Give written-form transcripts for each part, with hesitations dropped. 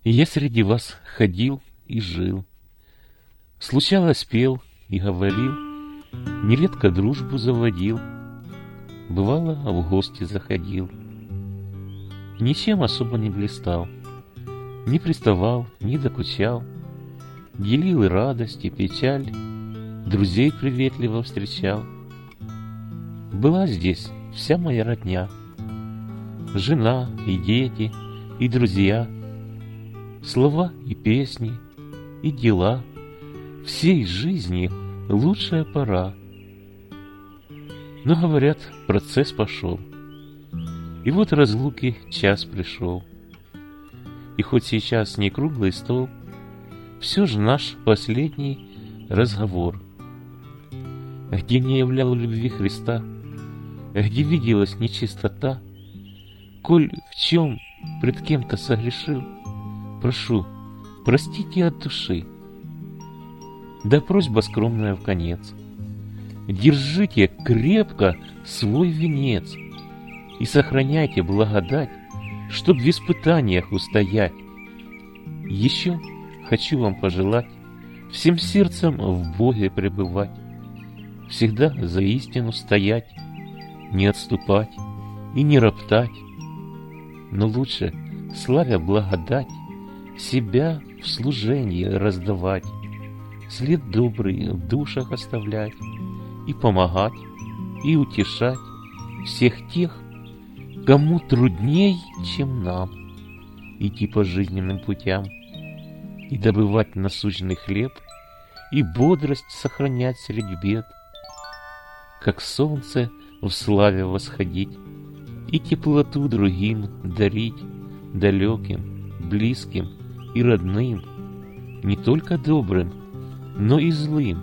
И я среди вас ходил и жил. Случалось, пел и говорил, нередко дружбу заводил, бывало, в гости заходил. Ничем особо не блистал, не приставал, не докучал, делил и радость, и печаль, друзей приветливо встречал. Была здесь вся моя родня, жена и дети, и друзья, слова и песни, и дела, всей жизни лучшая пора. Но, говорят, процесс пошел, и вот разлуки час пришел. И хоть сейчас не круглый стол, все же наш последний разговор. Где не являл любви Христа, где виделась нечистота, коль в чем пред кем-то согрешил, прошу, простите от души. Да просьба скромная вконец: держите крепко свой венец и сохраняйте благодать, чтоб в испытаниях устоять. Еще хочу вам пожелать всем сердцем в Боге пребывать, всегда за истину стоять, не отступать и не роптать, но лучше, славя благодать, себя в служении раздавать, след добрый в душах оставлять и помогать, и утешать всех тех, кому трудней, чем нам, идти по жизненным путям и добывать насущный хлеб, и бодрость сохранять среди бед, как солнце в славе восходить и теплоту другим дарить, далеким, близким и родным, не только добрым, но и злым.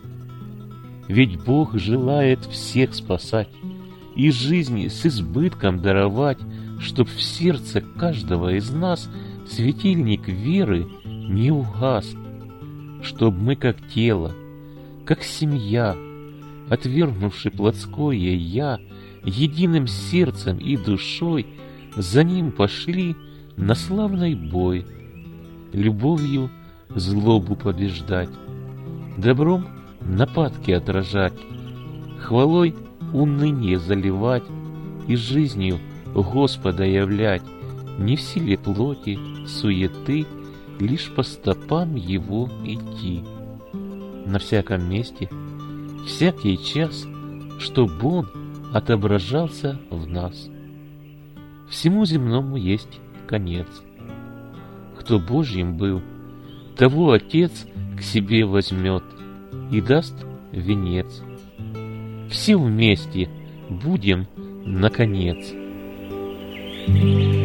Ведь Бог желает всех спасать и жизни с избытком даровать, чтоб в сердце каждого из нас светильник веры не угас, чтоб мы как тело, как семья, отвергнувши плотское «я», единым сердцем и душой за ним пошли на славный бой, любовью злобу побеждать, добром нападки отражать, хвалой уныние заливать и жизнью Господа являть, не в силе плоти, суеты, лишь по стопам Его идти. На всяком месте, всякий час, чтоб Он отображался в нас. Всему земному есть конец. Кто Божьим был, того Отец к себе возьмет и даст венец. Все вместе будем наконец.